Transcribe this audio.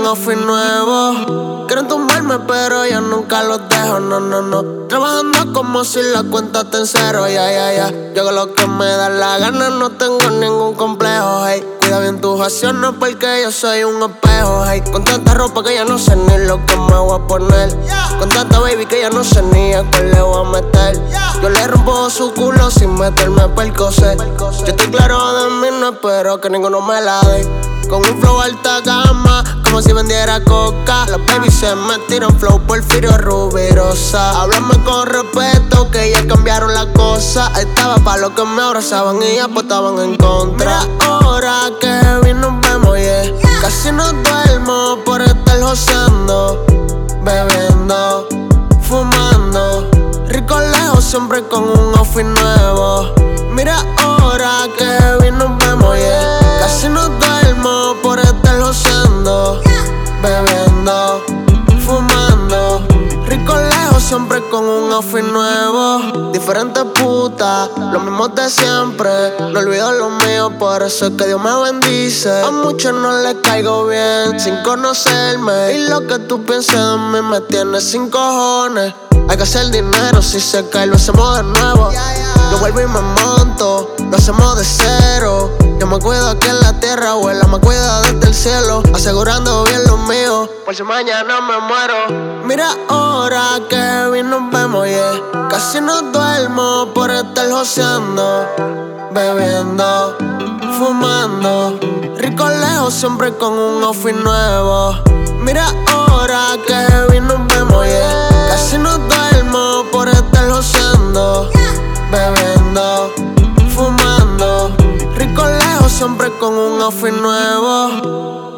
outfit nuevo. Quieren tumbarme pero yo nunca los dejo, no. Trabajando como si la cuenta está en cero, ya. Yo hago lo que me da la gana, no tengo ningún complejo, hey. Cuida bien tus acciones porque yo soy un espejo, hey. Con tanta ropa que ya no sé ni lo que me voy a poner. Con tanta baby que ya no sé ni a cuál le voy a meter. Yo le rompo su culo sin meterme percocet. Yo estoy claro de mí, no espero que ninguno me la dé. Con un flow alta gama, como si vendiera coca. Las baby se me tiran flow Porfirio Rubirosa. Háblame con respeto que ya cambiaron las cosas. Estaba pa' los que me abrazaban y apostaban en contra. Mira ahora que bien nos vemos, yeah. Casi no duermo por estar joseando, bebiendo, fumando. Rico lejos siempre con un outfit nuevo. Mira ahora que bien nos vemos, yeah. Casi no duermo por estar joseando, bebiendo, fumando. Rico lejos siempre con un outfit nuevo. Diferentes putas, los mismos de siempre. No olvido lo mío, por eso es que Dios me bendice. A muchos no les caigo bien sin conocerme. Y lo que tú pienses de mí me tiene sin cojones. Hay que hacer dinero, si se cae lo hacemos de nuevo. Yo vuelvo y me monto, lo hacemos de cero. Yo me cuido aquí en la tierra, abuela me cuida desde el cielo. Asegurando bien lo mío, por si mañana me muero. Mira ahora que bien nos vemos, yeah. Casi no duermo por estar joseando, bebiendo, fumando. Rico lejos siempre con un outfit nuevo. Mira ahora que bien nos vemos, yeah. Casi no duermo por estar joseando, bebiendo, fumando. Rico lejos siempre con un outfit nuevo.